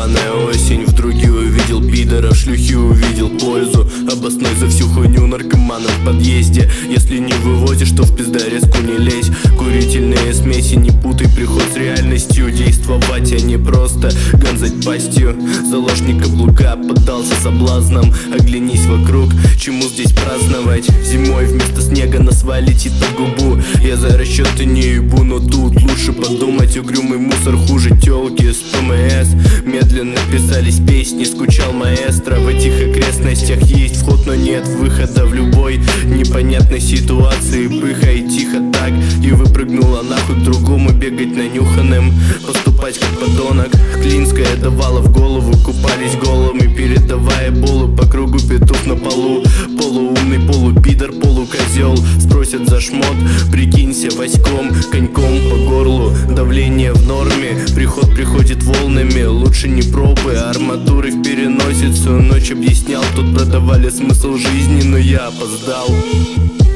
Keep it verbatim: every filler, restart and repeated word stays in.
Ебаная осень, в други увидел пидора, в шлюхи увидел пользу. Обоснуй за всю хуйню наркомана в подъезде. Если не вывозишь, то в пиздарезку не лезь. Курительные смеси не путай, приход с реальностью. Действовать, а не просто гонзать пастью. Заложник каблука поддался соблазнам. Оглянись вокруг, чему здесь праздновать? Зимой вместо снега насвалить на губу. Я за расчеты не ебу, но тут лучше подумать. Угрюмый мусор хуже тёлки с ПМС. Медленно писались песни, скучал маэстро. В этих окрестностях есть вход, но нет выхода. В любой непонятной ситуации пыхай тихо так и выпрыгнула нахуй к другому. Бегать нанюханным, поступать как подонок. Клинская давала в голову, купались голыми, передавая болу по кругу. Петух на полу, полуумный, полупидор, полукозел. Спросят за шмот, прикинься Васьком, коньком по горлу. Давление в норме, приход приходит волнами. Лучше не пробуй, арматуры в переносицу. Ночь объяснял, тут продавали смысл жизни, но я опоздал.